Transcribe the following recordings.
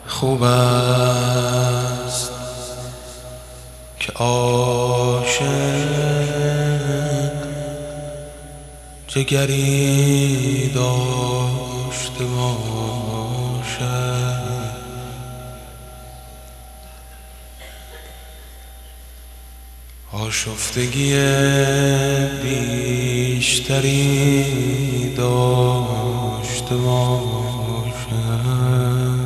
خوب است که عاشق جگری داشته باشد، آشفتگی بیشتری داشته باشد.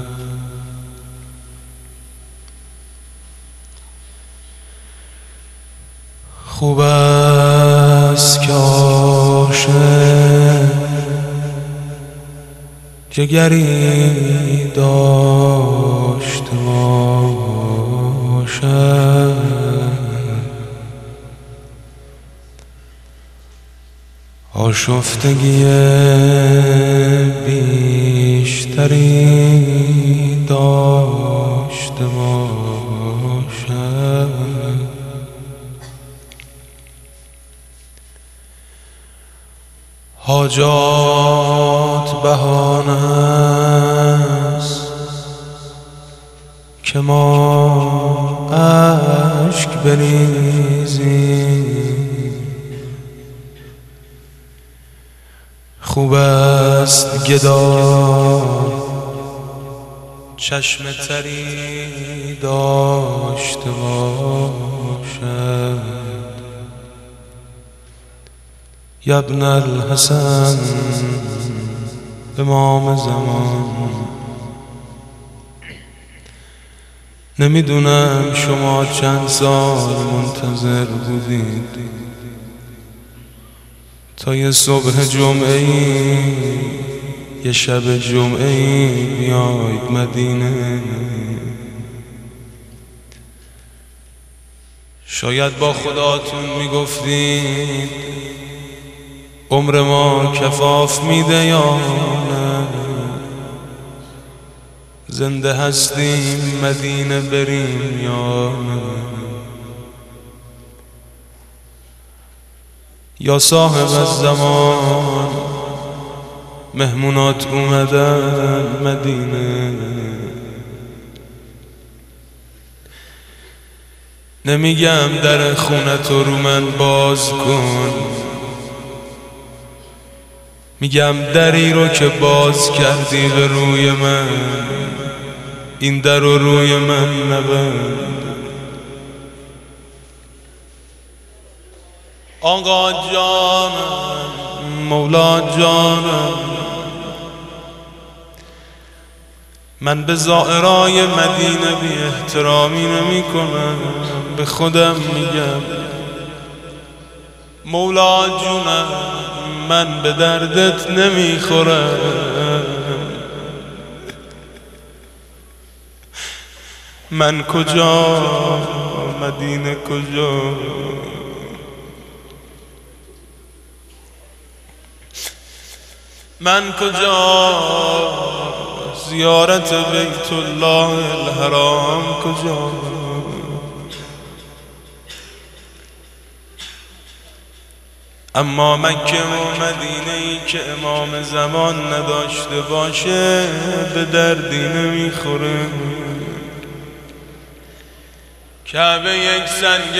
خوب است که عاشق جگری داشته باشد، آشفتگی بیشتری داشته باشد. حاجات بهانه است که ما اشک بریزیم، خوب است گدا چشم تری داشته باشد. یا ابن الحسن امام زمان، نمیدونم شما چند سال منتظر بودید تا یه صبح جمعه‌ای، یه شب جمعه‌ای بیاید مدینه. شاید با خداتون میگفتید عمر ما کفاف میده یا نه، زنده هستیم مدینه بریم یا نه. یا صاحب الزمان مهمونات اومدن مدینه، نمیگم در خونت رو من باز کن، میگم دری رو که باز کردی به روی من، این در رو روی من نبند. آقا جانم، مولا جانم، من به زائرای مدینه بی احترامی نمی کنم، به خودم میگم مولا جونم، من به دردت نمیخورم. من کجا، مدینه کجا، من کجا، زیارت بیت الله الحرام کجا. اما مکه و مدینه‌ای که امام زمان نداشته باشه به دردی نمیخوره. کعبه یک سنگ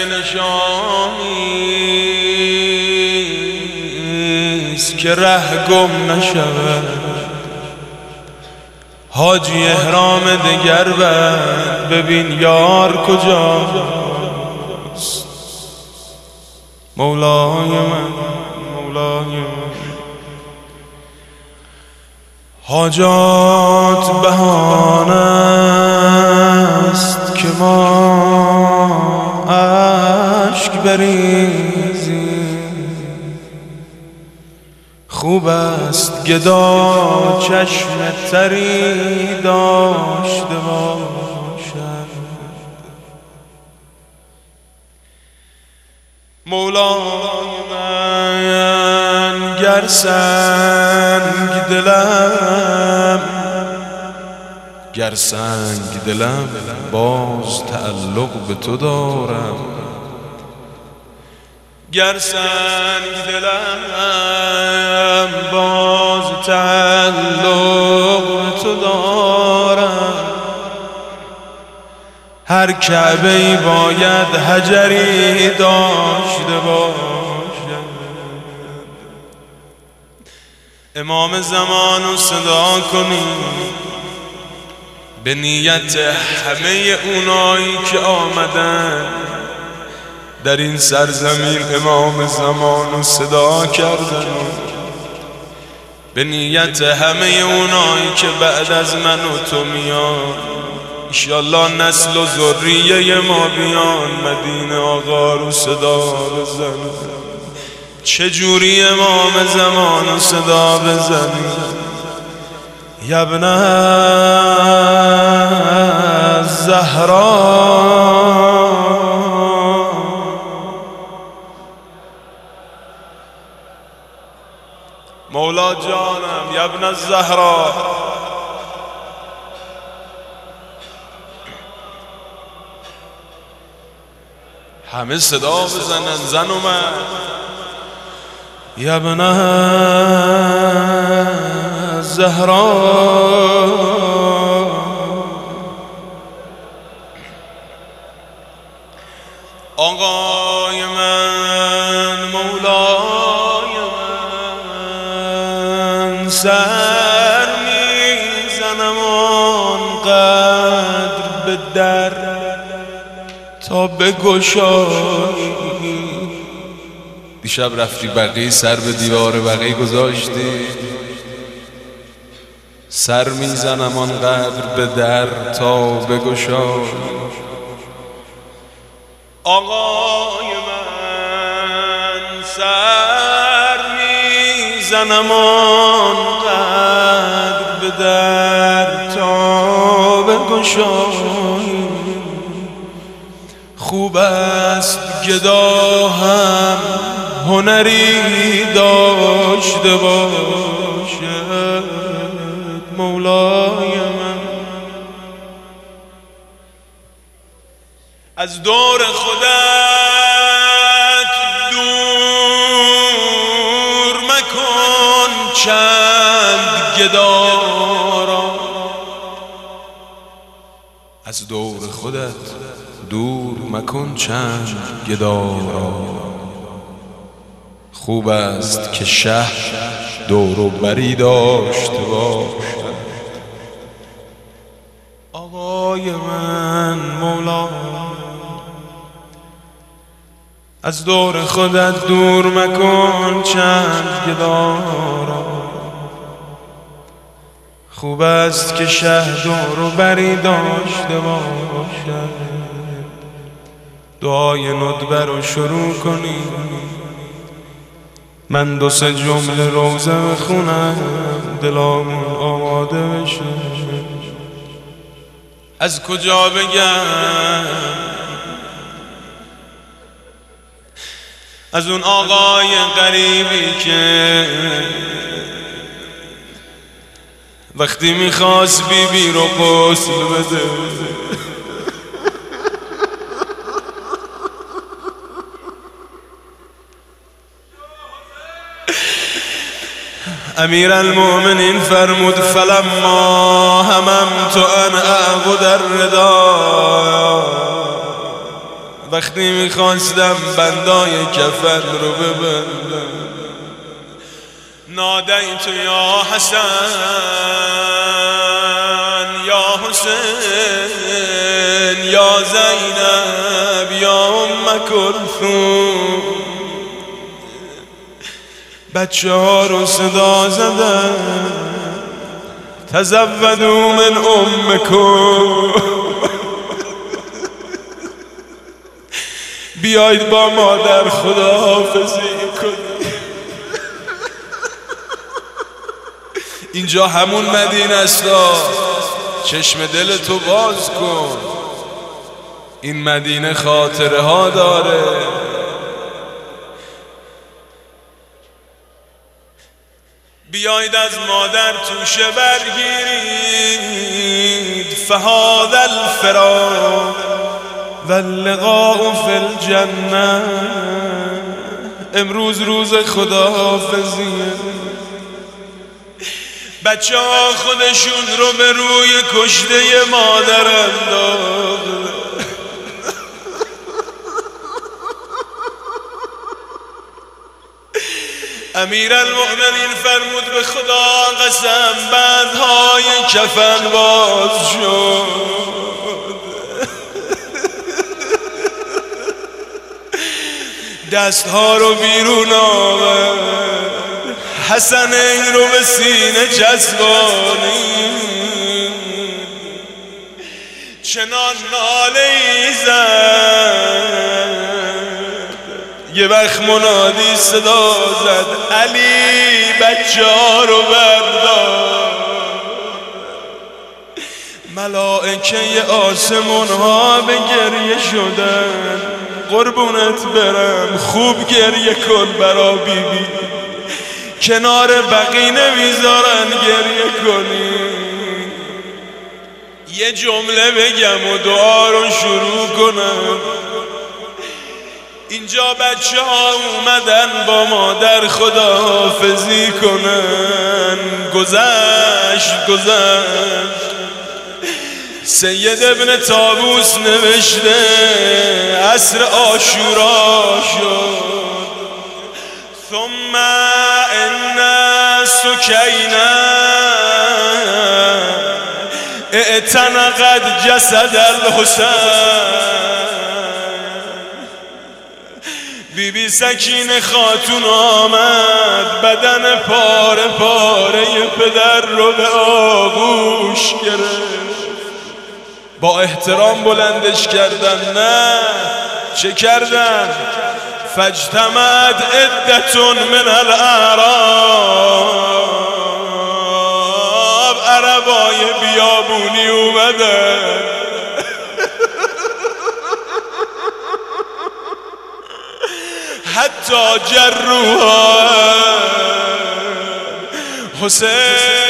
نشانیست که ره گم نشود، حاجی احرام دگر بند ببین یار کجاست. مولای من، مولای من، حاجات بهانه است که ما اشک بریزیم، خوب است گدا چشم تری داشته باشد. مولای من، گر سنگ دلم باز تعلق به تو دارم، گر سنگ دلم باز تعلق به تو دارم. هر کعبه‌ای باید حجری داشته باشد. امام زمانو صدا کنید به نیت همه اونایی که آمدن در این سرزمین امام زمانو صدا کردن، به نیت همه اونایی که بعد از من و تو میان، انشالله نسل و ذریه ما بیان مدینه آقا رو صدا بزن. چجوری امام زمانو صدا بزنی؟ یا ابن الزهرا مولا جانم، یا ابن الزهرا. همه صدا بزنن، زن و مرد. یا ابن الزهرا آقای من، مولای من، سر میزنم آنقدر به در تا بگشایی. دیشب رفتی بقیه سر به دیوار بقیه گذاشتی، سر میزنم آنقدر به در تا بگشایی. آقای من، سر میزنم آنقدر به در تا بگشایی. خوب است گدا هم هنری داشته باشد. مولای من، از دور خودت دور مکن چند گدا را، از دور خودت دور مکن چند گدا را. خوب است که شهر دور و بری داشته باشد. آقای من، مولا، از دور خودت دور مکن چند گدا را. خوب است که شهر دور و بری داشته باشد. دعای ندبه رو شروع کنیم، من دو سه جمله روزه بخونم دلامون آماده بشه. از کجا بگم؟ از اون آقای غریبی که وقتی میخواست بیبی رو غسل بده امیر المؤمنین فرمود فلما هممت ان اعبد الردا، وقتی میخواستم بندای کفن رو ببندم، نادیت یا حسن یا حسین یا زینب یا ام کلثوم. بچه ها رو صدا زدن تزودوا من امکم، بیایید با مادر خداحافظی کنید. اینجا همون مدینه است، چشم دل تو باز کن. این مدینه خاطره ها داره. بیایید از مادر توشه برگیرید. فهذا الفراق واللقاء فی الجنه. امروز روز خداحافظیه. بچه ها خودشون رو به روی کشته مادر انداختن. امیرالمؤمنین فرمود به خدا قسم بندهای کفن باز شد، دستها رو بیرون آورد، حسنین رو به سینه چسبانید، چنان ناله‌ای زد یه وقت منادی صدا زد علی بچه‌ها رو بردار. ملائکه آسمون ها به گریه شدن، قربونت برم خوب گریه کن برا بیبی، کنار بقی نمیذارن گریه کنی. یه جمله بگم و دعا رو شروع کنم. اینجا بچه ها اومدن با مادر خداحافظی کنن، گذشت سید ابن طاووس نوشته عصر عاشورا شد، ثم ان سکینه اعتنقت جسد الحسین. بیبی سکینه خاتون آمد، بدن پاره پاره پدر رو به آغوش گرفت، با احترام بلندش کردن. نه چه کردن؟ فاجتمعت عدة من الاعراب، عربای بیابونی اومدن حتی جروها حسین.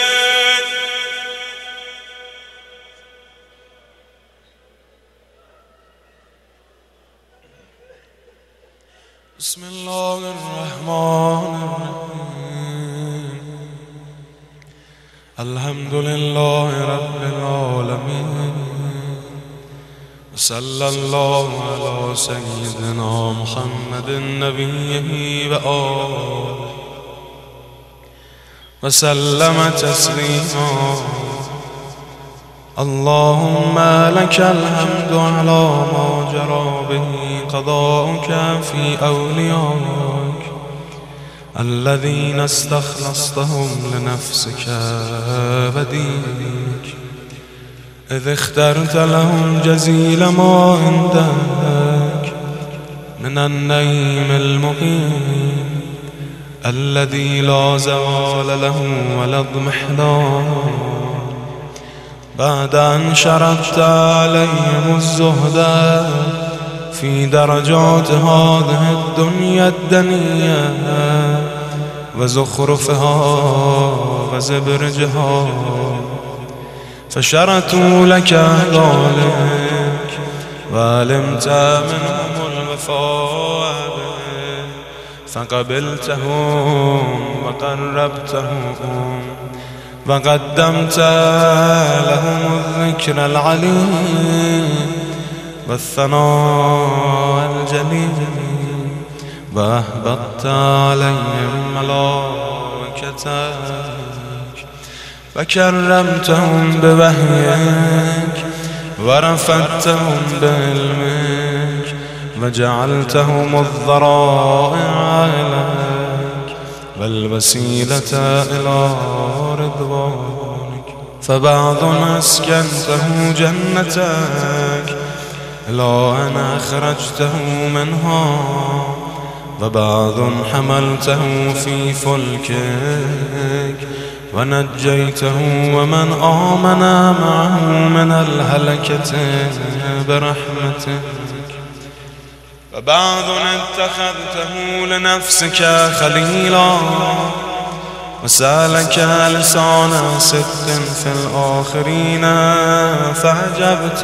بسم الله الرحمن الرحیم، الحمد لله رب العالمین، صلی الله علی سیدنا محمد نبیه و آله و سلم تسلیما. اللهم لك الحمد على ما جرى به قضاؤك في أوليائك الذين استخلصتهم لنفسك ودينك، إذ اخترت لهم جزيل ما عندك من النعيم المقيم الذي لا زوال له ولا اضمحلال، بعد أن شرطت عليهم الزهد في درجات هذه الدنيا الدنية وزخرفها وزبرجها، فشرطوا لك ذلك وعلمت منهم الوفاء فقبلتهم وقربتهم وقدمت لهم الذكر العليم والثناء الجليل، وأهبطت عليهم ملائكتك وكرمتهم بوحيك ورفعتهم بعلمك وجعلتهم الذرائع إليك والوسيلة إلى رضوانك، فبعض أسكنته جنتك إلى أن أخرجته منها، وبعض حملته في فلكك ونجيته ومن آمن معه من الهلكة برحمتك، وبعض اتخذته لنفسك خليلا وسالك لسان صدق في الآخرين فعجبت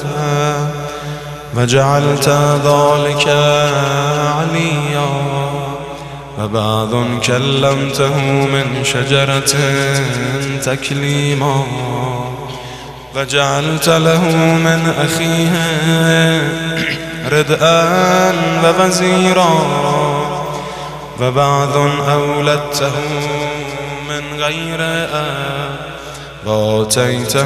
وجعلت ذلك عليا، وبعض كلمته من شجرة تكليما وجعلت له من أخيه ردءا ووزيرا وبعض أولدته من غير أب وآتيته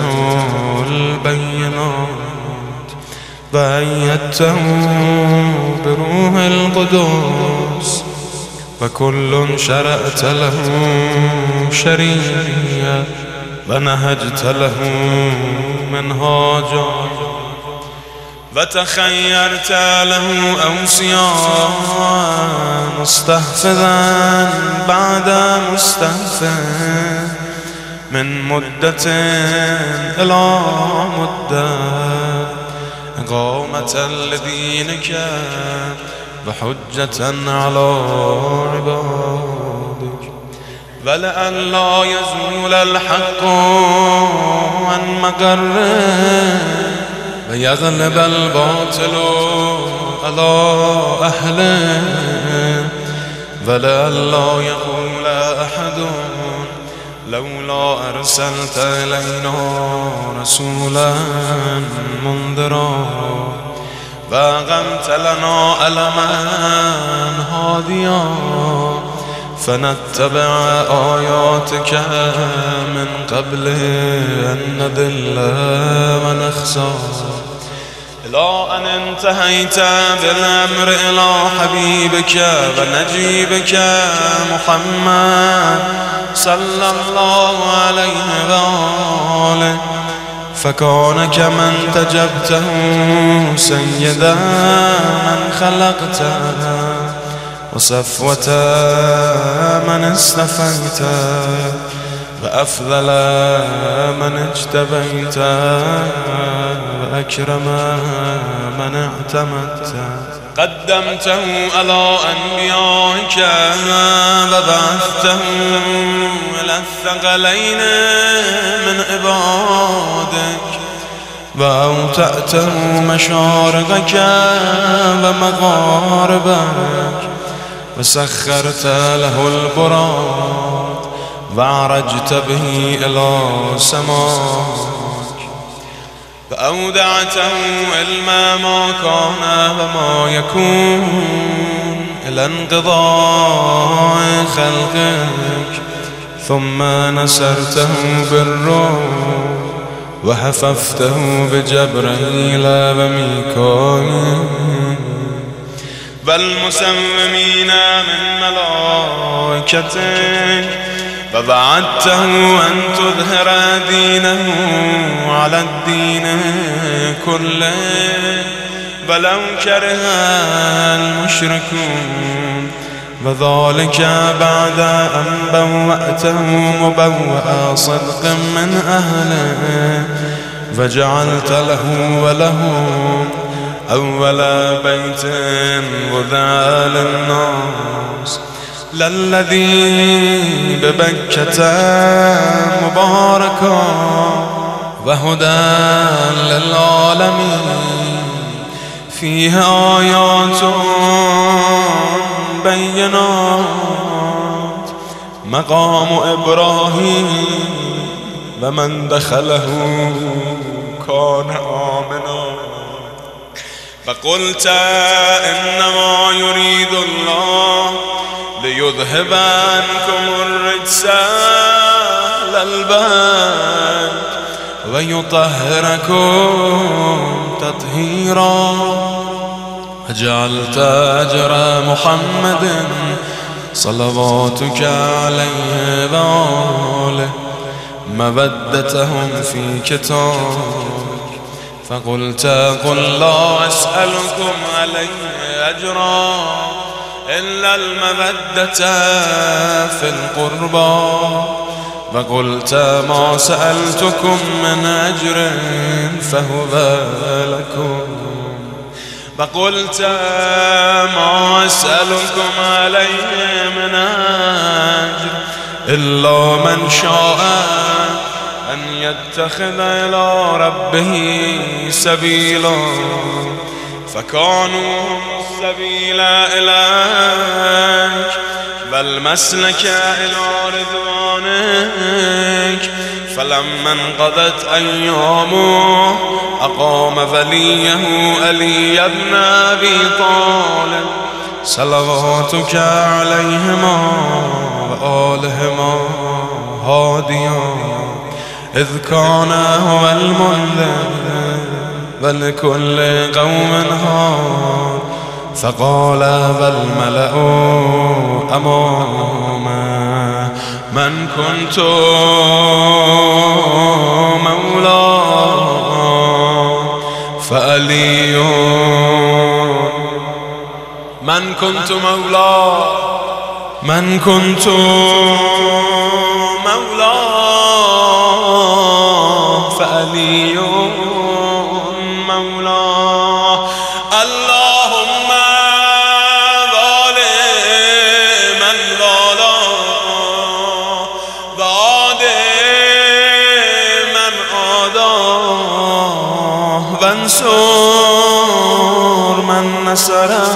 البينات وأيدته بروح القدس وكل شرعت له شريعة ونهجت له منهاجا وتخيرت له أوصياء مستحفظا بعد مستحفظ من مدة إلى مدة إقامة لدينك وحجة على عبادك ولئلا يزول الحق عن مقره ويغلب الباطل على أهله ولئلا يقول أحد لولا أرسلت إلينا رسولا منذرا وأقمت لنا ألما هاديا فنتبع آياتك من قبل أن نضل ونخسر إلى أن انتهيت بالأمر إلى حبيبك ونجيبك محمد صلى الله عليه وآله فكان كمن تجبته سيدا من خلقته وصفوة من اصطفيته وأفضل من اجتبيت وأكرم من اعتمدته قدمته على أنبيائك وبعثته إلى الثقلين من عبادك وأوتأته مشارقك ومغاربك وسخرت له البراق وعرجت به إلى سماك فأودعته علم ما كان وما يكون إلى انقضاء خلقك ثم نسرته بالروح وحففته بجبريل وميكائيل والمسومين من ملائكتك ووعدته أن تظهر دينه على الدين كله ولو كره المشركون وذلك بعد أن بوأته مبوأ صدق من أهله فجعلت له ولهم أول بيت وذع للناس للذي ببكة مباركا وهدى للعالمين فيه آيات بينات مقام إبراهيم ومن دخله كان آمنا فقلت إنما يريد الله ليذهب عنكم الرجس أهل البيت ويطهركم تطهيرا جعلت أجر محمد صلواتك عليه وآله مودتهم في كتابك فقلت قل لا أسألكم عليه أجرا إلا المودة في القربى وقلت ما سألتكم من أجر فهو لكم وقلت ما أسألكم عليه من أجر إلا من شاء أن يتخذ إلى ربه سبيلا فكانوا السبيل إليك بل مسلك إلى رضوانك فلما انقضت أيامه أقام وليه علي بن أبي طالب صلواتك عليهما وآلهما هاديا إذ كان هو المنذر ولكل قوم هاد فقال والملأ أمامه من كنت مولاه فعلي من كنت مولاه من كنت مولاه فعلي مولاه اللهم ظالما ظلام وعادما عاداه وانصر من نصره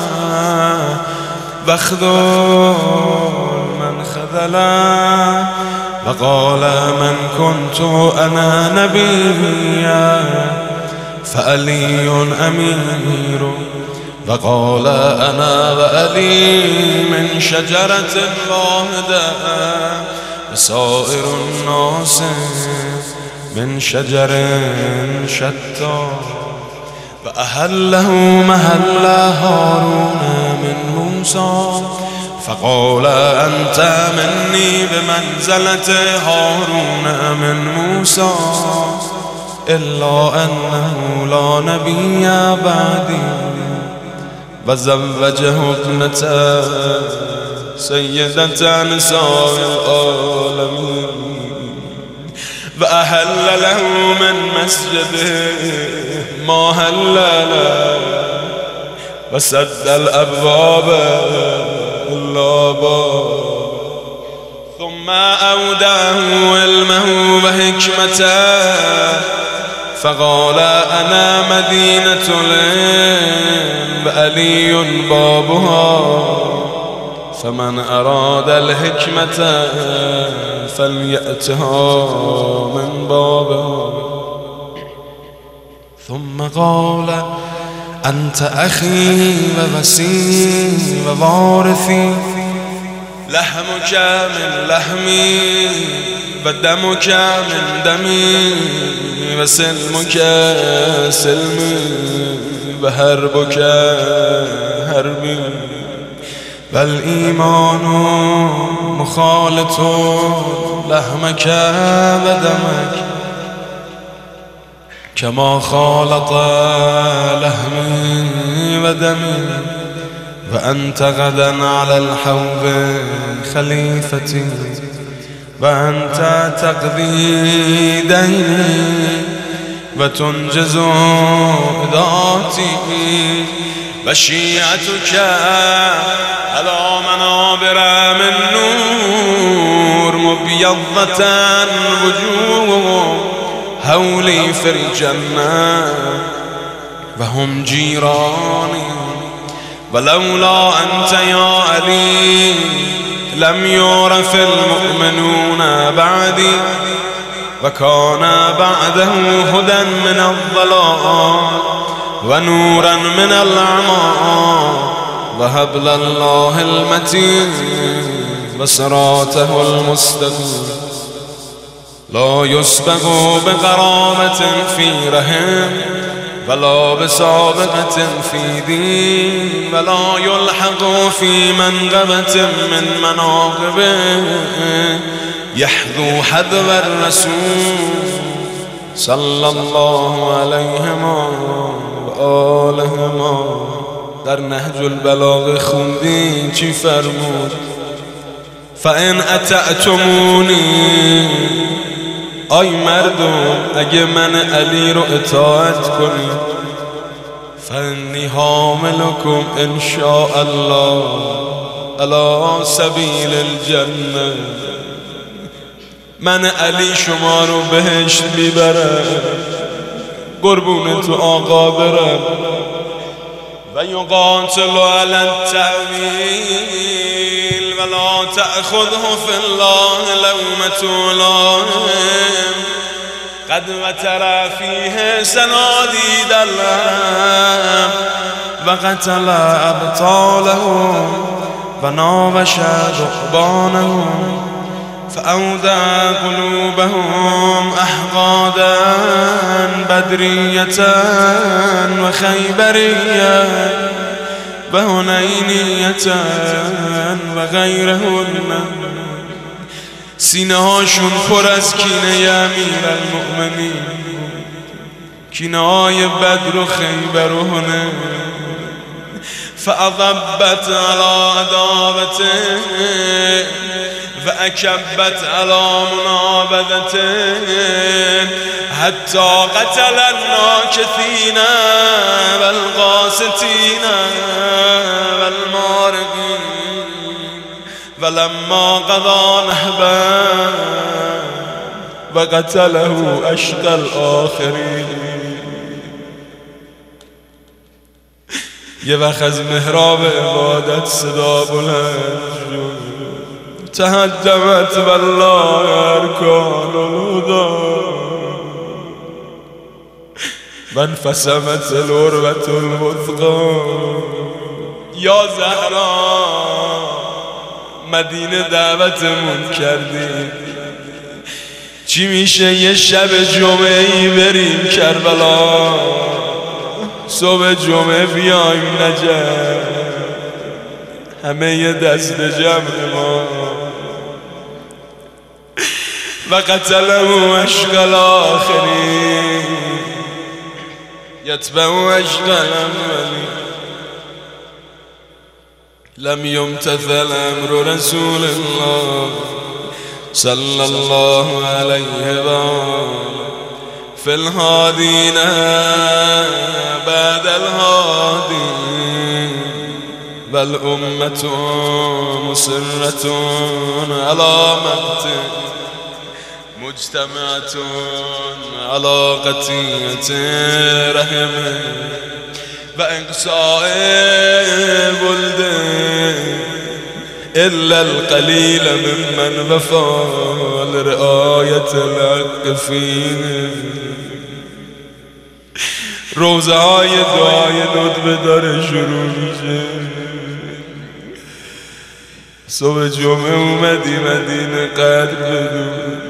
واخذل من خذله وقال من كنت أنا نبيا فعلي أمير وقال أنا وعلي من شجرة واحدة وسائر الناس من شجر شتى فأهله مهل هارون من موسى فقال أنت مني بمنزلة هارون من موسى إلا أنه لا نبي بعدي وزوجه ابنة سيدة نساء العالمين وأهل له من مسجده ما هل له وسد الأبواب إلا باب ثم أوداه علمه وحكمته فقال أنا مدينة العلم وعلي بابها فمن أراد الحكمة فليأتها من بابها ثم قال أنت أخي ووسيلي ووارثي لحمك من لحمي ودمك من دمي وسلمك سلمي وحربك حربي والإيمان مخالط لحمك ودمك كما خالط لحمي ودمي وأنت غدا على الحوض خليفتي وأنت تقضي ديني وتنجز ذاتي وشيعتك على منابر من نور مبيضة وجوه هولي في الجنة وهم جيراني ولولا أنت يا علي لم يعرف المؤمنون بعدي وكان بعده هدى من الضلال ونورا من العمى وهبل الله المتين وصراطه المستقيم لا يسبق بقرابة في رحم ولا بسابقة في دين ولا يلحق في منقبة من مناقبه يحذو حذو الرسول صلى الله عليهما وآلهما. در نهج البلاغه خوندین چی فرمود؟ فإن اطعتمونی، آی مردم اگه من علی رو اطاعت کنید، فإنی حاملکم ان شاء الله علی سبیل الجنه، من علی شما رو بهشت میبرم، قربون تو آقا برم. و یقاتل علی التأویل ولا تأخذه فی الله لومة لائم، قد وتر فیه سنادید الهم و فقتل أبطالهم وناوش رهبانهم فأودع قلوبهم أحقادا بدرية وخيبرية وهنينية وغيرهن. سینه هاشون پر از کینه امیر المؤمنین، کینه های بدر و خیبر و هنین. فأضبت على عداوته فأكبت على منابذته حتى قتل الناكثين والغاستين والمارقين. ولما قضى نحبا وقتله أشقى الآخرين. یه وقت از محراب عبادت صدا بلند شد تهدمت والله ارکان الهدى وانفصمت العروة الوثقى. یا زهرا مدینه دعوتمون کردی، چی میشه یه شب جمعه‌ای بریم کربلا، صبح جمعه بیایم نجف، همه یه دست جمع ما. و قتله اشقى الآخرین یتبع اشقى الاولین. لم يمتثل امر رسول الله صلى الله عليه وآله في الهادين بعد الهادين. والأمة مسرة على مقته مجتمعة على قطيعة رحمه وإقصاء بلده إلا القليل ممن وفى لرعاية الحق فيه. روزه های دعای ندبه داره شروع میشه. صبح جمعه اومدی مدینه قدر بدون،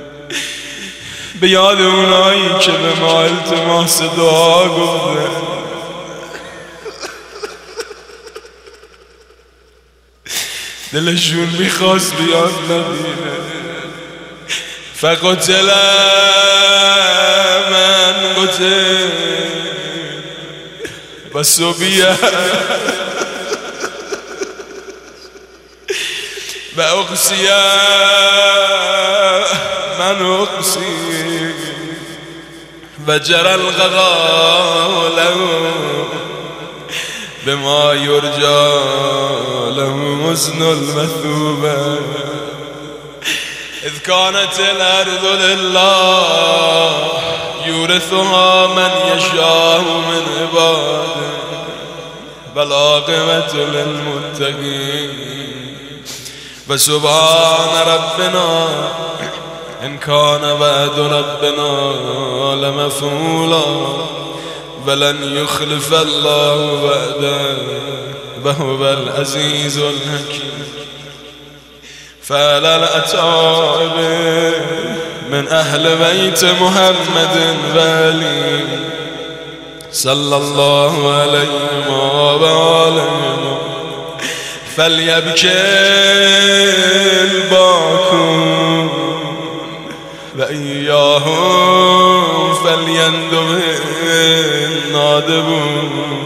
به یاد اونایی که به ما التماس دعا گفتن. دلشون میخواست بیاد مدینه. فقتل من قتل و صبیه و اقصیه من اقصی و جرى الغضا له بما يرجى له حسن المثوبة. إذ كانت الأرض لله يورثها من يشاء من عباده والعاقبة للمتقين. وسبحان ربنا إن كان وعد ربنا لمفعولا ولن يخلف الله وعده وهو العزيز الحكيم. فعلى الأتائب من أهل بيت محمد وآله صلى الله عليه وآله فليبكي الباكون وإياهم فليندم النادبون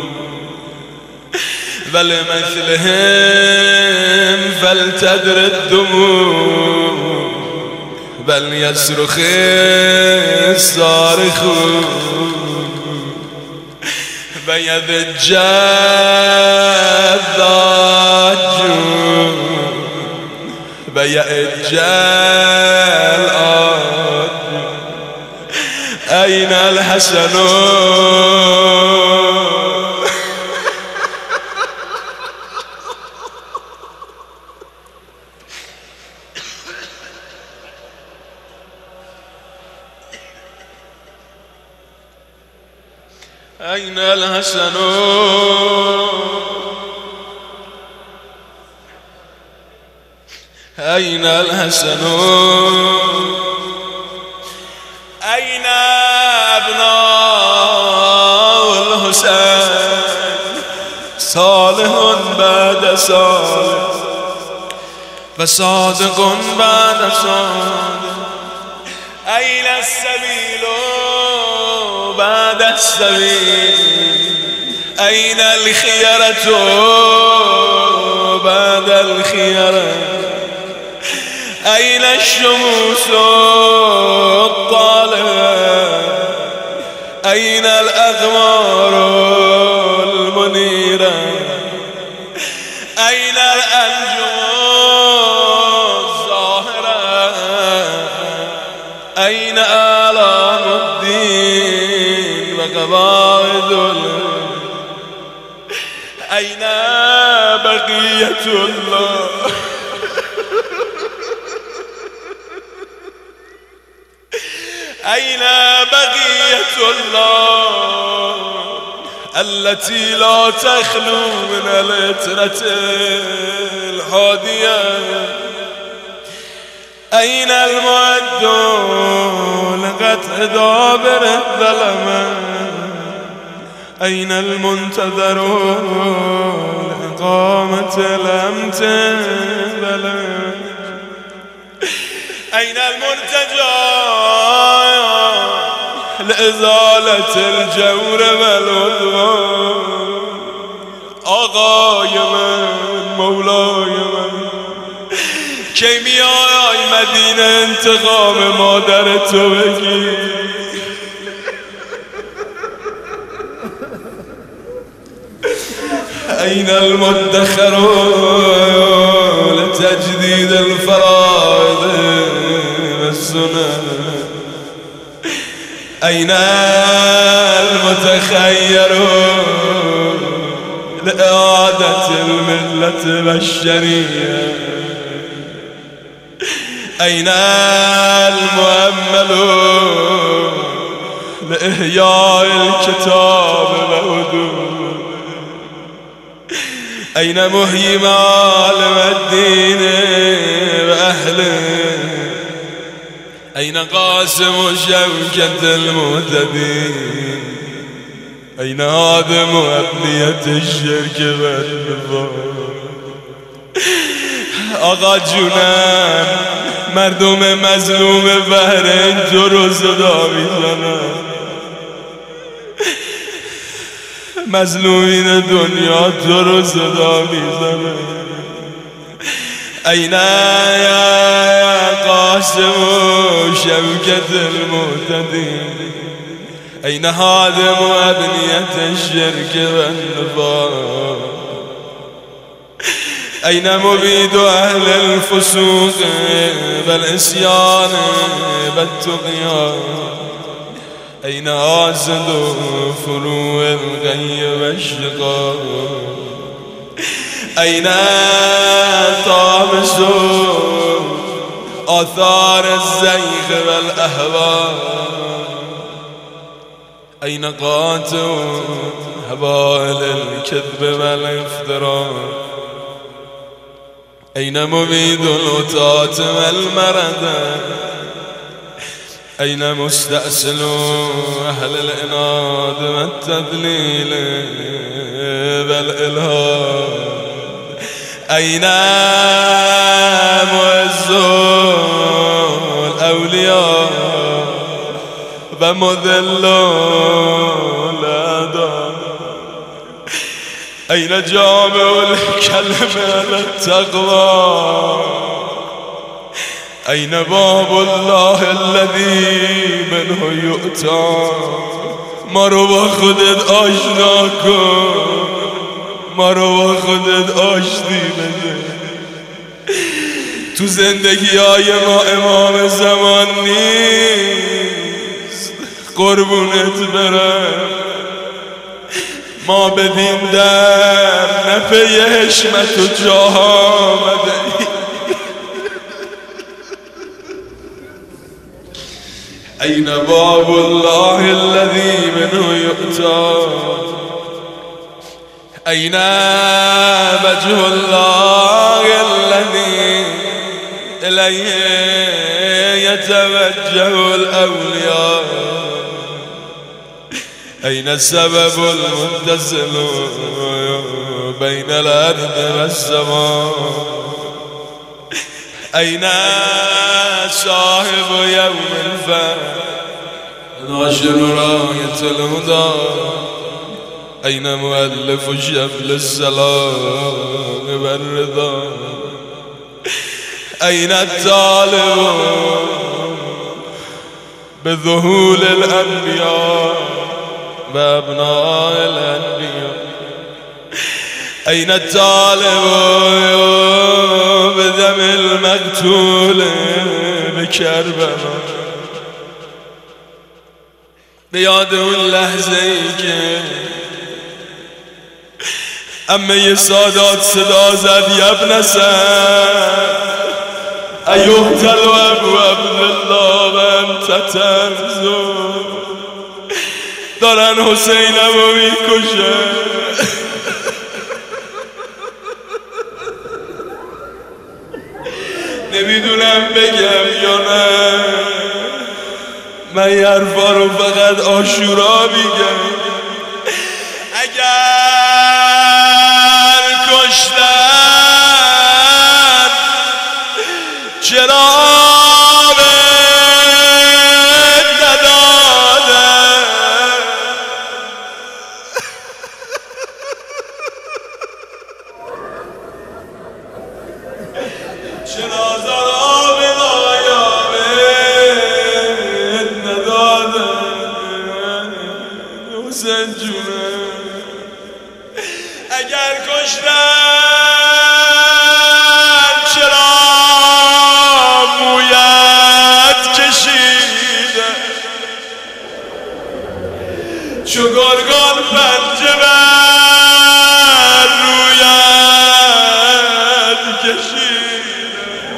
ولمثلهم فلتدر الدموع بل يصرخ الصارخون ويضج الضاجون ويأج الآجون. أين الحسنون أين الحسن أين الحسن أين أبناء الحسين صالح بعد صالح وصادق بعد صادق أين السبيل بعد السبيل أين الخيرة بعد الخيرة أين الشموس الطالعة أين الأقمار المنيرة أين الأنجم الظاهرة أين آلام الدين وقواعد أين بقية الله أين بقية الله التي لا تخلو من العترة الهادية أين المعد لقطع دابر الظلمة أين المنتظر لإقامة الأمثال أين المرتجى لإزالة الجور والعدوان آقای من مولای من کی میای مدینه انتقام مادر تو بگیر أين المدخر لتجديد الفرائض والسنن أين المتخير لإعادة الملة والشريعة أين المؤمل لإحياء الكتاب والهدوء أين محيي معالم الدين وأهله أين قاسم شوكة المهتدين أين هادم أبنية الشرك والنفاق آقا جونم مردم مظلوم بحرین تو رو صدا میزنن مظلومین دنیا تو رو صدا میزنن أين يا قاسم شوكة المهتدين أين هادم أبنية الشرك والنفاق أين مبيد أهل الفسوق والعصيان والطغيان أين آسد فروع الغي والشقاق أين طامس آثار الزيغ والأهواء أين قاطع هبائل الكذب والافتراء أين مبيد الأتات والمرد أين مستأصل أهل الإناد والتذليل والإلهاد أين معز الأولياء ومذل الأعداء أين جامع الكلمة للتقوى أين باب الله الذي منه يؤتى ما رو خودت آشنا کن ما رو خودت آشتی بده تو زندگی های ما امام زمان نیست قربونت برم ما بدین در نفی حشمت و جاه آمده أين باب الله الذي منه يؤتى أين وجه الله الذي إليه يتوجه الأولياء أين السبب المتصل بين الأرض والسماء أين صاحب يوم الفرح ناشر راية الهدى أين مؤلف شمل السلام والرضا أين الطالب بذهول الأنبياء وأبناء الأنبياء أين الطالب بدم المقتول بكربلاء بیاد اون لحظه ای که عمه سادات صدا زد یبن سعد ایقتل ابو عبدالله و انت تنظر دارن حسینمو میکشه نمیدونم بگم یا نه من یه حرفا رو فقط عاشورا میگم اگر کشتن چرا ندادن چرا زراب حسین جونه اگر کشتن چرا مویت کشیده چو گرگان پنجه بر رویت کشیده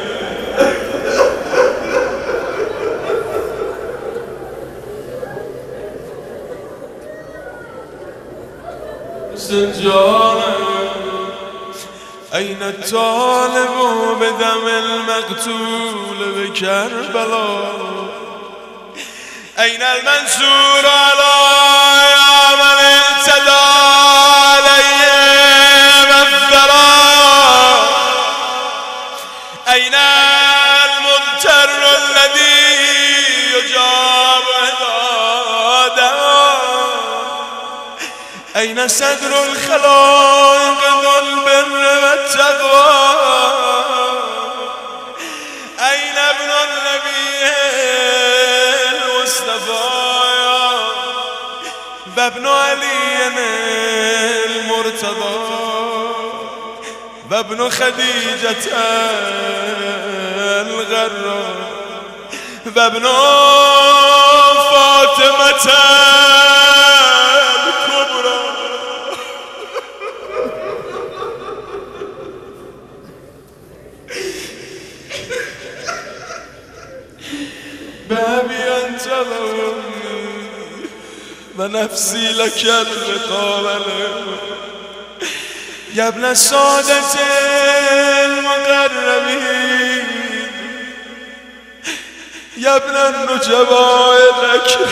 حسین جانم أين الطالب بدم المقتول بكربلاء أين المنصور على من اعتدى عليهم الثرى أين المضطر الذي يجاب عباده أين صدر الخلائق ذو البر والتقوى أين ابن النبي المصطفى وابن علي المرتضى وابن خديجة الغراء وابن فاطمة بابي أنت لوني ونفسي لك الرقاب يا ابن السادة المقربين يا ابن النجباء الأكرم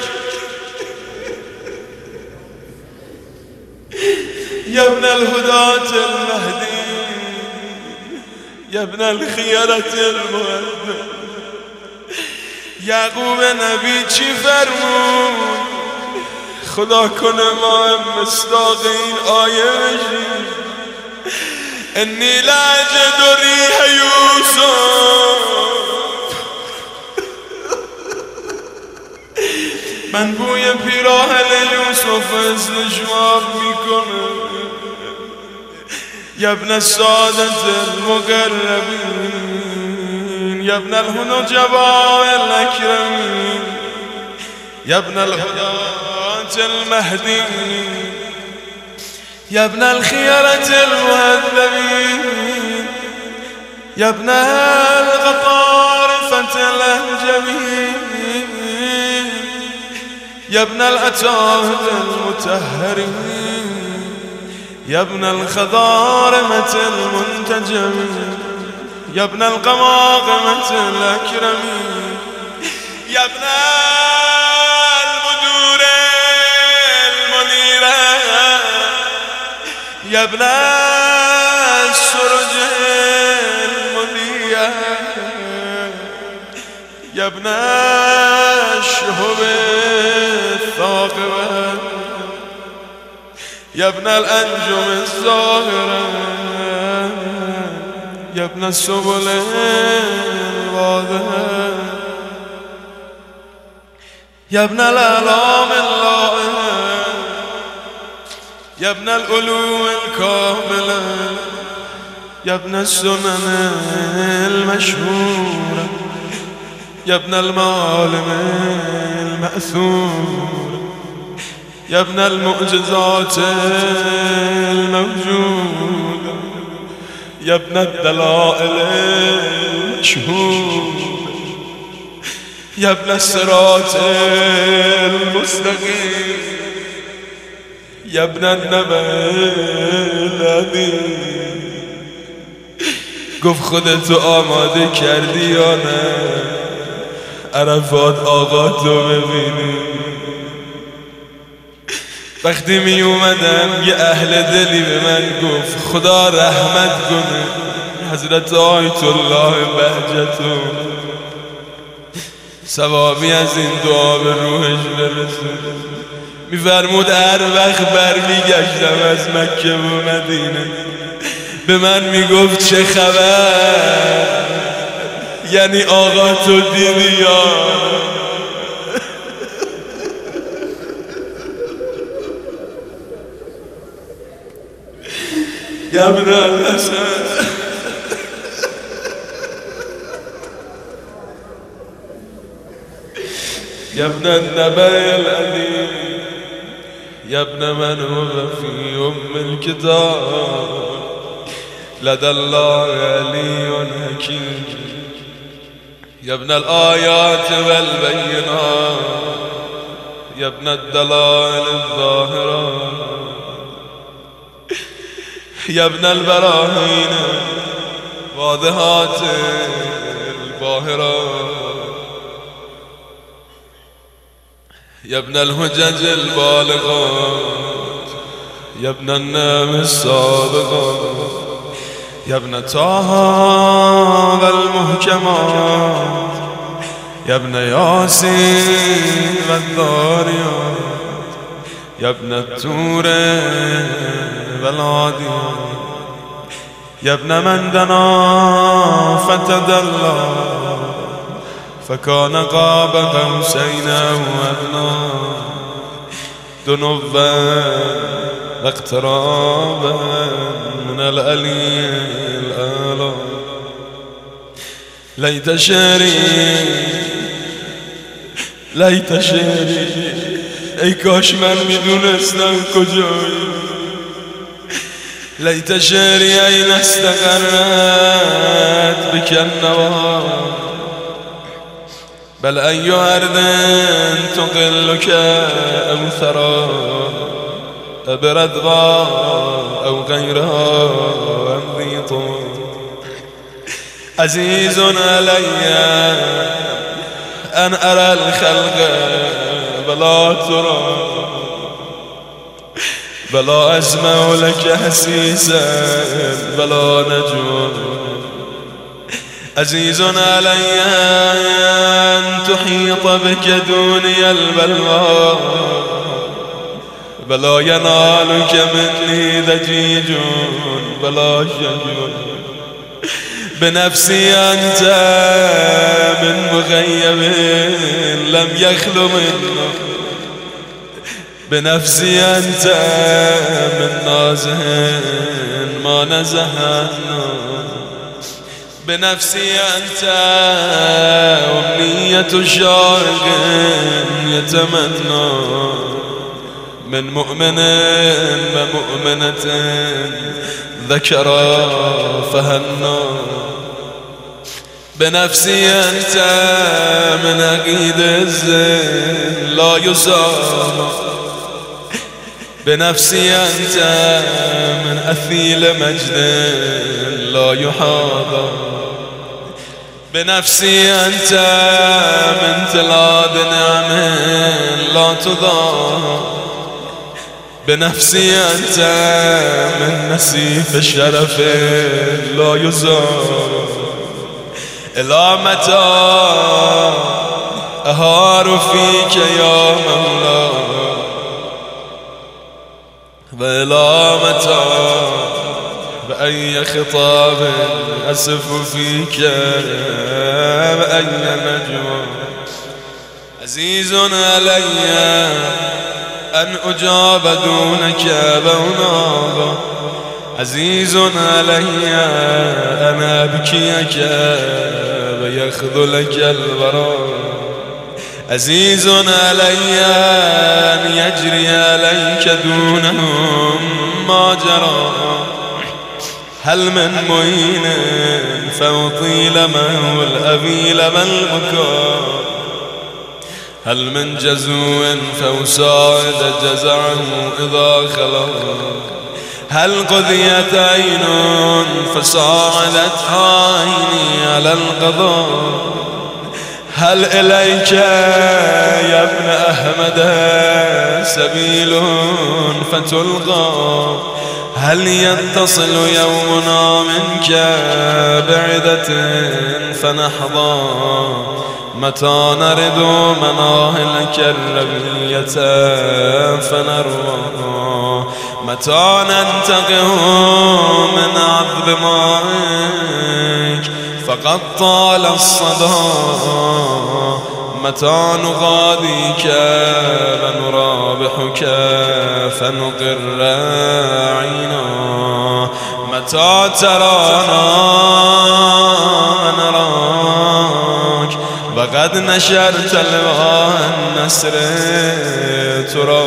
يا ابن الهداة المهديين يا ابن الخيرة المهدى یعقوب نبی چی فرمود خدا کنه ما هم مصداق این آیه بشیم انی لاجد ریح یوسف من بوی پیراهن یوسف استشمام میکنه یا ابن السادة المقربین يا ابن الهنجباء الأكرمين يا ابن الهداة المهديين يا ابن الخيرة المهذبين يا ابن الغطارفة الأنجمين يا ابن الأتاهب المتهرين يا ابن الخضارمة المنتجمين يا ابن القواقمة الأكرمين يا ابن المدور المنيرة يا ابن السرج المضية يا ابن الشهب الثاقبة يا ابن الأنجم الزاهرة يا ابن السبل الواضحة يا ابن الآلام اللائمة يا ابن الألوم الكاملة يا ابن السنن المشهورة يا ابن المعالم المأثورة يا ابن المعجزات الموجودة يا ابن الدلائل المشهورة يا ابن الصراط المستقيم يا ابن النبأ العظیم. گفت خودتو آماده کردی یا نه عرفات آقا تو ببینی؟ وقتی می اومدم یه اهل دلی به من گفت خدا رحمت کنه حضرت آیت الله بهجتون، ثوابی از این دعا به روحش برسونه. میفرمود هر وقت برمیگشتم از مکه و مدینه به من میگفت چه خبر، یعنی آقا تو دیدی یا؟ یا ابن الحسن یا ابن النبأ العظیم یا ابن من هو فی الكتاب لدى الله علی حکیم یا ابن الآیات والبینات یا ابن الدلائل الظاهرات یا ابن البراهین واضحات الباهرات یا ابن الحجج البالغات یا ابن النعم السابقات یا ابن طه والمحکمات یا ابن یاسین والذاریات یا ابن الطور والعادیات یا ابن من دنا فتدلی فکان قاب قوسین او ادنی دنوا واقترابا من العلی الاعلی. لیت شعری لیت شعری، ای کاش من میدونستم کجایی. لیت شعری این استقرت بک النوا بل ای ارض تقلک او ثرا بردغا او غیرها امضی طول عزیز علی ان ارى الخلق بلا ترى بلا اسمع لك حسیسا بلا نجوى عزیز علی ان تحیط بك دونی البلوى بلا ینالک منی ضجیج بلا شجوع بنفسی انت من مغیب لم یخل منه بنفسی انت من نازه ما نزه بنفسی انت امنیت شارق یتمنى من مؤمن و مؤمنة ذکرا فهنا بنفسي أنت من أقيد الزين لا يسام، بنفسي أنت من أثيل مجد لا يحاضر، بنفسي أنت من تلاد نعم لا تضام، بنفسي أنت من نسيف الشرف لا يزار. إلى متى أهار فيك يا مولاي، وإلى متى بأي خطاب أسف فيك بأي نجوى. عزيز علي أن أجاب دونك بونابا، عزيز علي أن أبكيك ويخذلك البراء، عزيز علي أن يجري عليك دونهم ما جرى. هل من معين فأطيل معه الأبيل والبكاء، هل من جزو فأساعد جزعه إذا خلق، هل قضيت عين فساعدت عيني على القضاء. هل إليك يا ابن أحمد سبيل فتلقى، هل يتصل يومنا منك بعدة فنحظى. متى نرد مناهلك الربية فنروى، متى ننتقه من عذب مائك فقد طال الصدى. متى نغاديك ونرابحك فنقر عينا، متى ترانا نراك وقد نشرت لواء النسر ترى.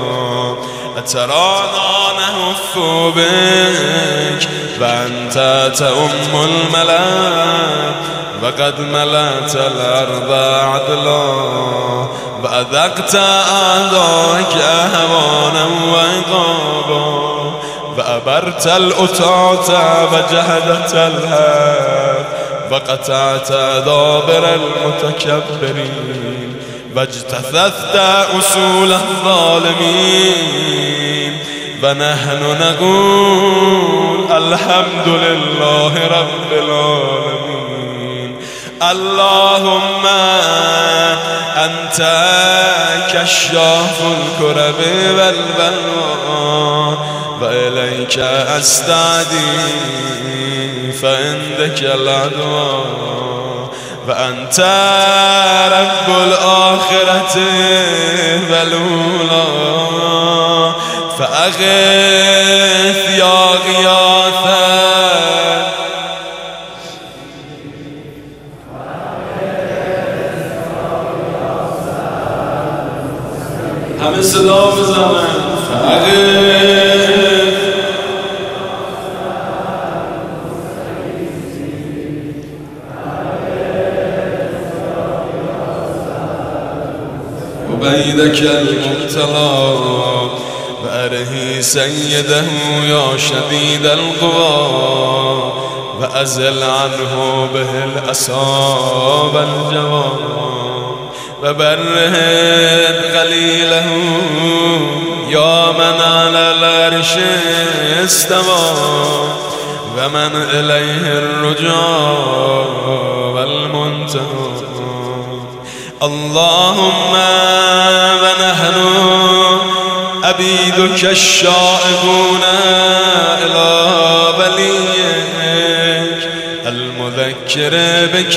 أترانا نهف بك وأنت تؤم الملاك، وقد ملأت الأرض عدلا وأذقت أعداءك هوانا وعقابا، وأبرت الأتعة وجهدت الهاب، وقطعت دابر المتكبرين واجتثثت أصول الظالمين. ونحن نقول الحمد لله رب العالمين. اللهم أنت كشاف الكرب والبلوى، وإليك أستعدي فعندك العدوى، وأنت رب الآخرة والأولى. فأغث يا غياثا همه صدا بزنن. فأغث وبيدك المبتلى، وأره سيده يا شديد القوى، وأزل عنه به الأصاب الجواب، وبرهد غليله يا من على العرش استوى، ومن إليه الرجاء والمنتهى. اللهم ونحن عبيدك الشائقون إلى وليك المذكر بك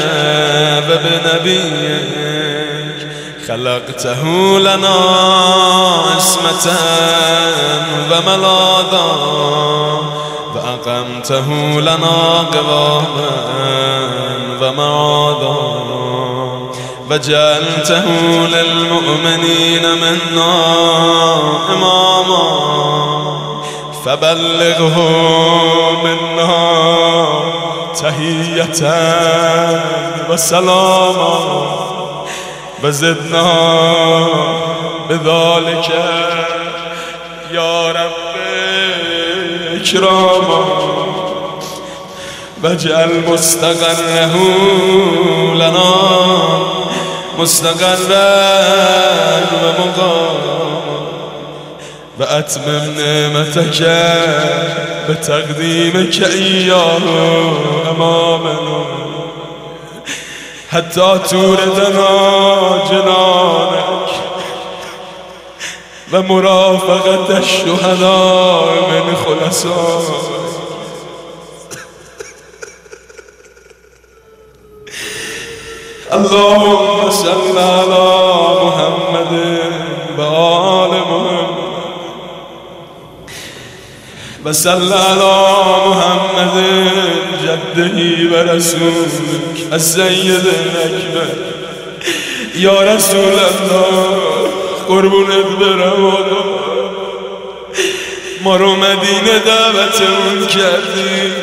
وبنبيك، خلقته لنا عصمة وملاذا، وأقمته لنا قواما ومعاذا، وجعلته للمؤمنين منا إماما، فبلغه منا تحیة و سلاما و زدنا بذلك یا رب اکراما واجعل مستقره لنا مستقرا و مقاما و اتمم نعمتك بتقديمك إياه أمامنا حتى توردنا جنانك ومرافقة الشهداء من خلصائك. اللهم صل على محمد وآل محمد وصل على محمد جده ورسولك السيد الأكبر. يا رسول الله قربونت برم آقا، ما رو مدینه دعوتمون کردی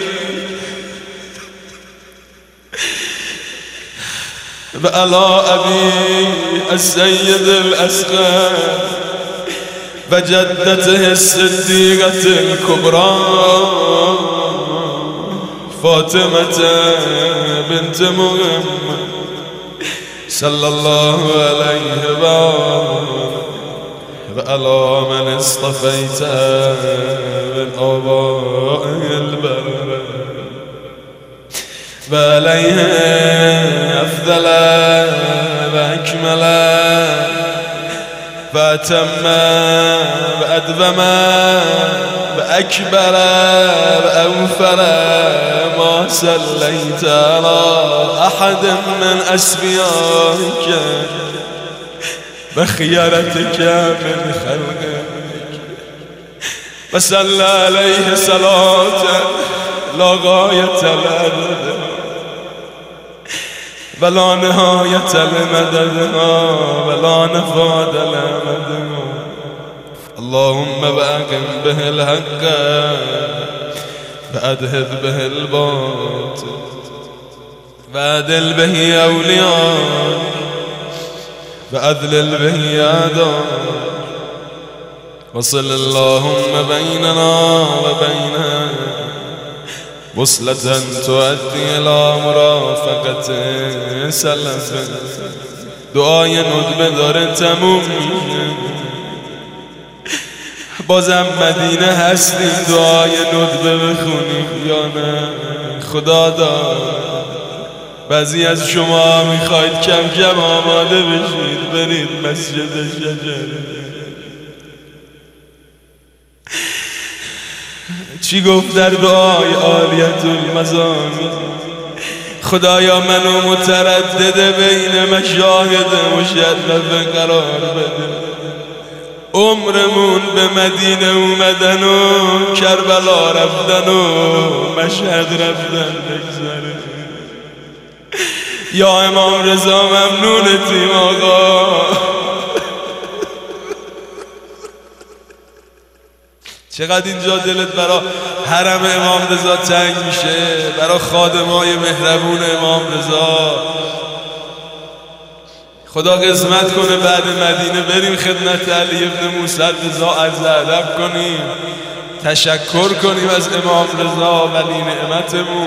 و علی ابی السید الأصغر و جدته الصدیقة الكبرى فاطمة بنت محمد صلى الله عليه وعلى من اصطفيت من آبائه البر وعليه أفضل وأكمل وأتم وأدوم وأكبر وأوفر ما صليت على أحد من أسبيائك وخيرتك من خلقك وصلى عليه صلاة لا غاية لها ولا نهاية لمددها ولا نفاد لمددها. اللهم بأقم به الحق وأذهب به الباطل وأدل به أولياءك وأذلل به أعداءك وصل اللهم بيننا وبينك وصلة تؤدي إلى مرافقة سلف. دعای ندبه داره تموم میشه، بازم مدینه هستیم دعای ندبه بخونیم یا نه؟ خدا داد بعضی از شما میخواید کم کم آماده بشید برید مسجد شجره. چی گفت در دعای عالیت المزامی؟ خدایا منو متردد بین مشاهد مشرف قرار بده، عمرمون به مدینه اومدن و کربلا رفتن و مشهد رفتن بگذره. یا امام رضا ممنونتیم آقا. چقدر اینجا دلت برا حرم امام رضا تنگ میشه، برا خادمای مهربون امام رضا. خدا قسمت کنه بعد مدینه بریم خدمت علی ابن موسی رضا عرض ادب کنیم، تشکر کنیم از امام رضا ولی نعمتمون.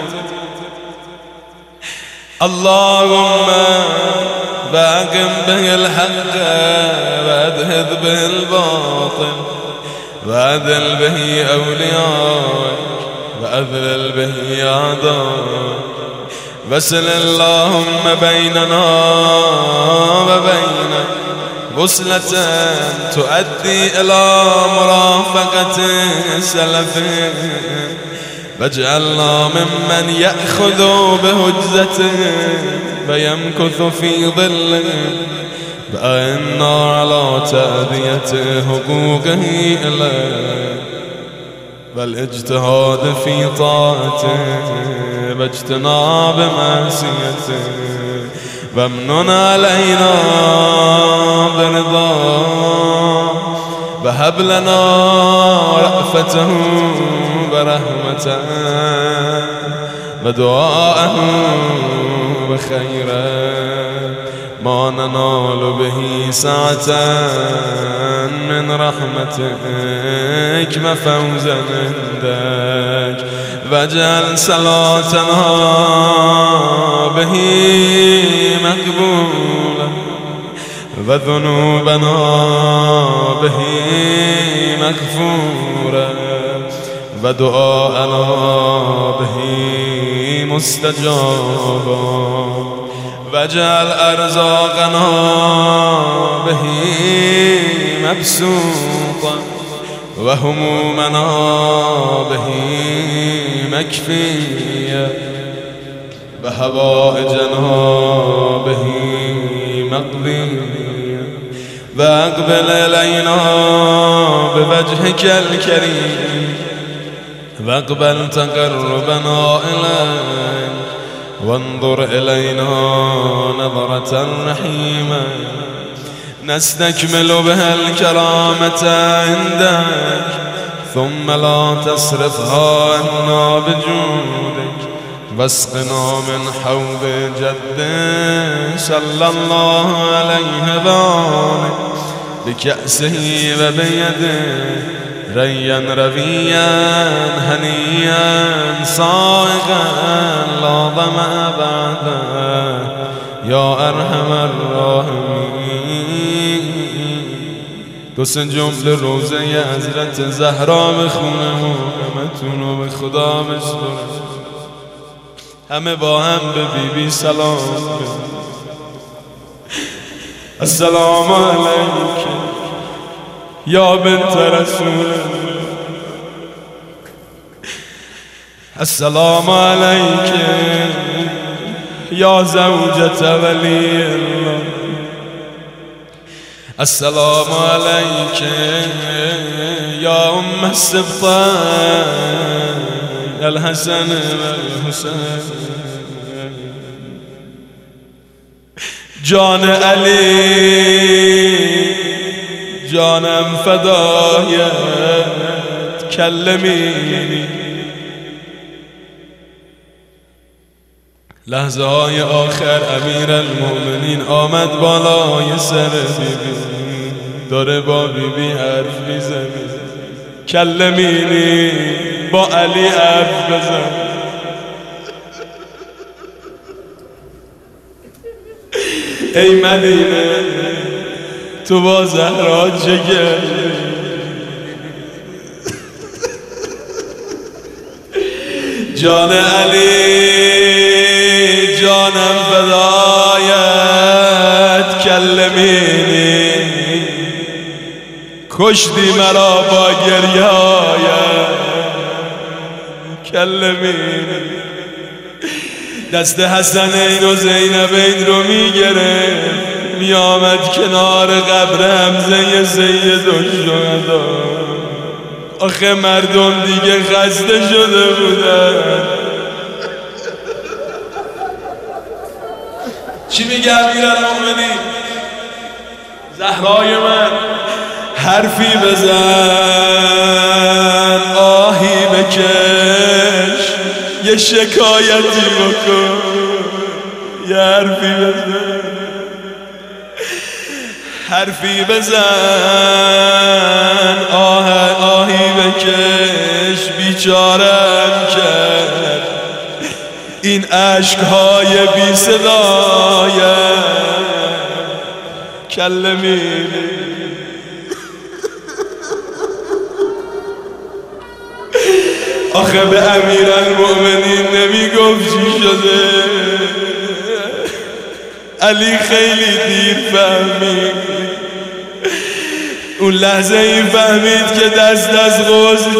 اللهم باقم به الحق و اذهب به الباطل وأذل به أولياءك وأذلل به أعداءك وصل اللهم بيننا وبينك وصلة تؤدي إلى مرافقة سلفك واجعلنا ممن يأخذ بهجزته ويمكث في ظله وأعنا على تأدية حقوقه إليه والاجتهاد في طاعته واجتناب معصيته وامنن علينا برضاه وهب لنا رأفته ورحمته ودعاءه بخيرا ما ننال به سعة من رحمتك وفوزا عندك واجعل صلاتنا به مقبولا وذنوبنا به مغفورا ودعاءنا به مستجابا واجعل أرزاقنا به مبسوطا وهمومنا به مكفيا وحوائجنا به مقضيا وأقبل إلينا بوجهك الكريم واقبل تقربنا إليك وانظر إلينا نظرة رحيمة نستكمل بها الكرامة عندك ثم لا تصرفها عنا بجودك واسقنا من حوض جدك صلى الله عليه وآله بكأسه وبيده ريا رويا هنيا صائغا لا ظمأ بعده يا أرحم الراحمين. دو سه جمله روزه حضرت زهرا بخونم و همتون رو به خدا بسپرم. همه با هم به بیبی سلام کنیم. السلام علیک یا بنت رسول الله، السلام علیک یا زوجة ولی الله، السلام علیک یا ام السبطین الحسن والحسین. جان علی جانم فدایت کلمینی. لحظه های آخر امیر المؤمنین آمد بالای سر بیبی، داره با بیبی حرف میزنه. کلمینی با علی حرف بزن. ای مدینه تو با زهرا جگر، جان علی جانم فدایت کلمینی. کشتی مرا با گریه‌هایت کلمینی. دست حسنین و زینبین رو میگرفت میآمد کنار قبر حمزه سید الشهدا. آخه مردم دیگه خسته شده بودن. چی میگه امیرالمؤمنین؟ زهرای من حرفی بزن، آهی بکش، یه شکایتی بکن، یه حرفی بزن، حرفی بزن، آهی بکش، بیچارم کرد این عشقهای بی صدایت کلمینی. آخه به امیرالمؤمنین نمیگفت چی شده. علی خیلی دیر فهمید. اون لحظه این فهمید که دست از غسل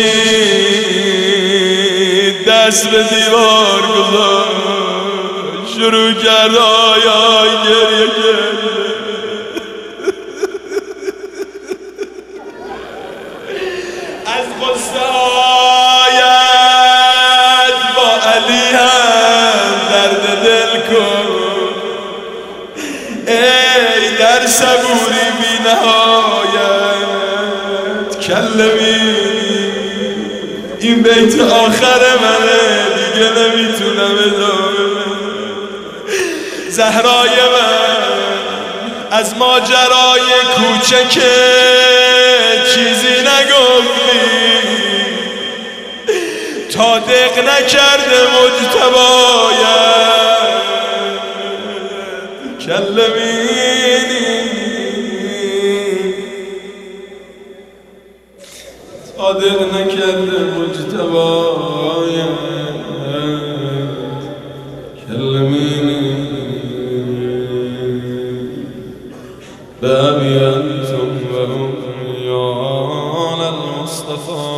کشید، دست به دیوار گذاشت، شروع کرد آی گریه کرد. از غصه آید با علی هم درد دل کن. ای در صبوری بی نهایت کلمینی. این بیت آخر منه دیگه دیگه نمیتونم ادامه. زهرای من از ماجرای کوچک چیزی نگفتی، تا دق نکرده مجتبایم کلمینی، تا دق نکرده مجتبایم کلمینی. بابي أنتم وهم يا آل المصطفى،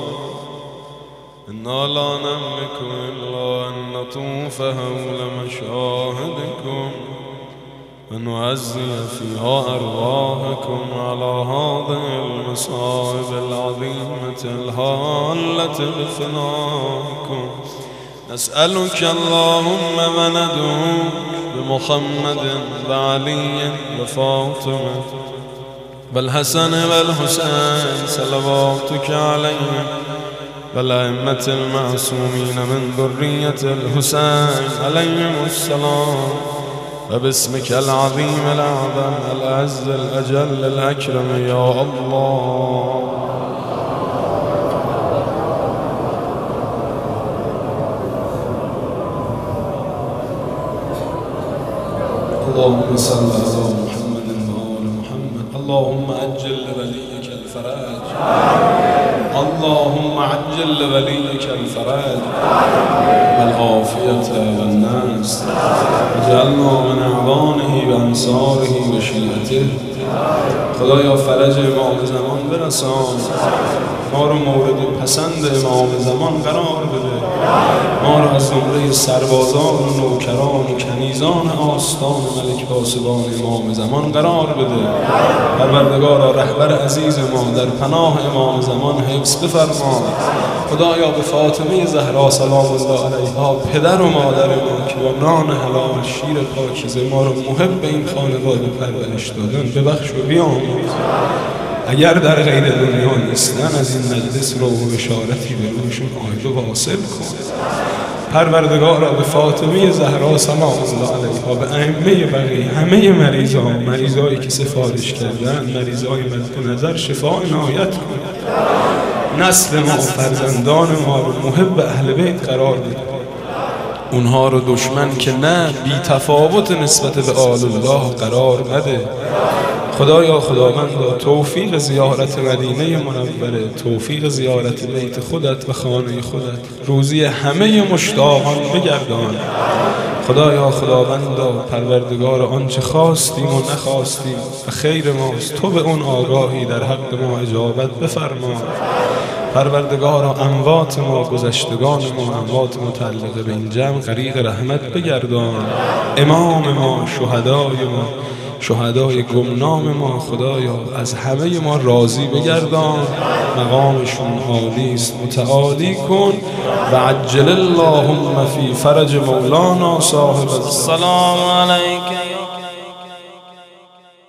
إنا لا نملك إلا أن نطوف حول مشاهدكم ونعزي فيها أرواحكم على هذه المصائب العظيمة الهالة بفنائكم. نسألك اللهم وندعوك بمحمد وعلي وفاطمة والحسن والحسين صلواتك عليهم والأئمة المعصومين من ذرية الحسين عليهم السلام، وباسمك العظيم الأعظم الأعز الأجل الأكرم يا الله. اللهم صل على محمد وآل محمد. اللهم عجل لوليك الفرج، اللهم عجل لوليك الفرج والعافية والنصر، واجعلنا من اعوانه وانصاره وشیعته. خدایا فرج امام زمان برسان، ما رو مورد پسند امام زمان قرار بده، ما رو از زمره سربازان و نوکران و کنیزان آستان ملک پاسبان امام زمان قرار بده. پروردگارا رهبر عزیز ما در پناه امام زمان حفظ بفرما. خدایا به فاطمه زهرا سلام الله علیها پدر و مادر ما که با نان حلال شیر پاکیزه ما رو محب این خانواده پرورش دادن ببخش و بیامرز. اگر در غیر دنیا نیستن از این مجلس رو و بشارتی به روشون آید و واصل کن. پروردگارا به فاطمه زهرا سلام الله علیها، به ائمه بقیه، همه مریضایی که سفارش کردن، مریضای مد نظر شفا عنایت کن. نسل ما و فرزندان ما رو محب اهل بیت قرار بده، اونها رو دشمن که نه بی تفاوت نسبت به آل الله قرار بده. خدایا خداوندا توفیق زیارت مدینه منوره، توفیق زیارت بیت خودت و خانه خودت روزی همه مشتاقان بگردان. خدایا خداوندا پروردگار آنچه خواستیم و نخواستیم و خیر ماست تو به اون آگاهی در حق ما اجابت بفرما. پروردگارا اموات ما، گذشتگان ما، اموات متعلقه به این جمع غریق رحمت بگردان. امام ما، شهدای ما، شهدای گمنام ما خدایا از همه ما راضی بگردان. مقامشون عالی است، متعالی کن. و عجل اللهم فی فرج مولانا صاحب السلام علیک.